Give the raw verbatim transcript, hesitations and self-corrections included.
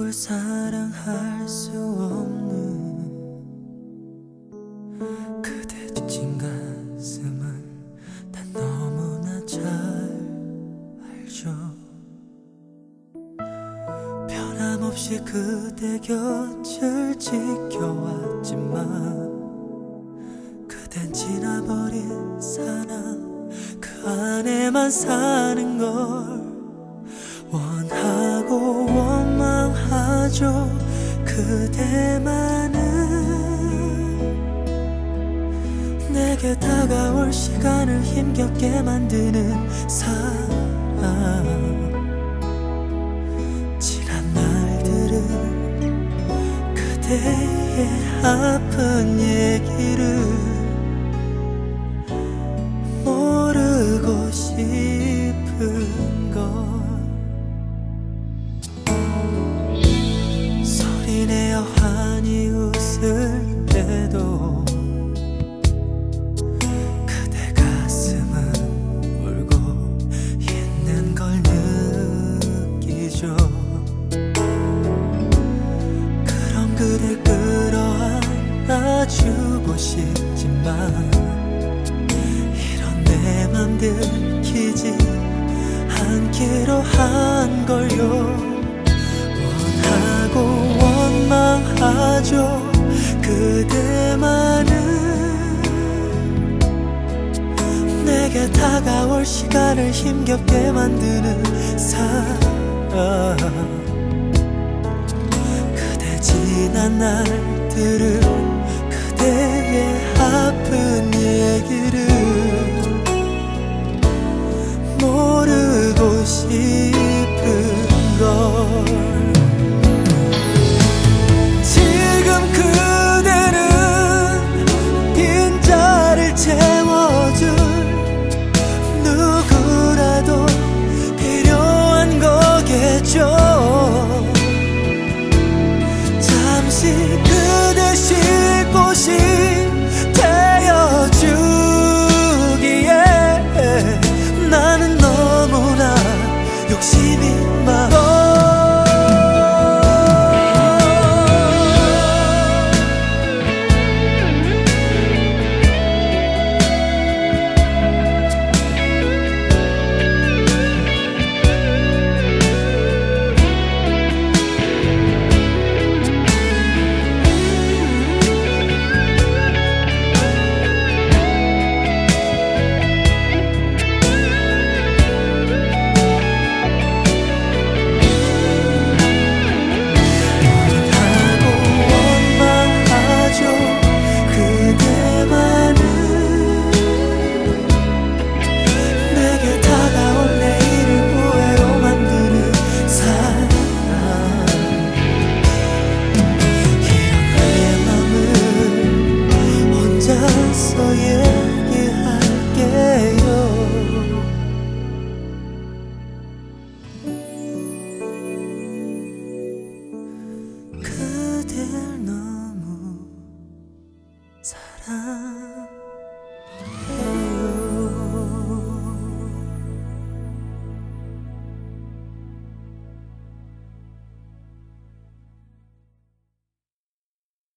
누굴 사랑할 수 없는 그대 지친 가슴을 난 너무나 잘 알죠. 변함없이 그대 곁을 지켜왔지만 그댄 지나버린 사랑 그 안에만 사는 걸 원하고 원망하죠. 그대만은 내게 다가올 시간을 힘겹게 만드는 사람. 지난 날들은 그대의 아픈 얘기를 모르고 싶은 걸. 소리내어 환히 웃을 때도 그대 가슴은 울고 있는 걸 느끼죠. 그럼 그댈 끌어안아주고 싶지만 이런 내 맘 들키지 않기로 한 걸요. 원하고 원망하죠. 그대만은 내게 다가올 시간을 힘겹게 만드는 사람. 그대 지난 날들을 그대의 아픈 얘기를 모르고 싶은 걸. 지금 그대는 빈자리를 채워줄 누구라도 필요한 거겠죠. 잠시 그대 쉴 곳이 되어주기에 나는 너무나 욕심이 많아.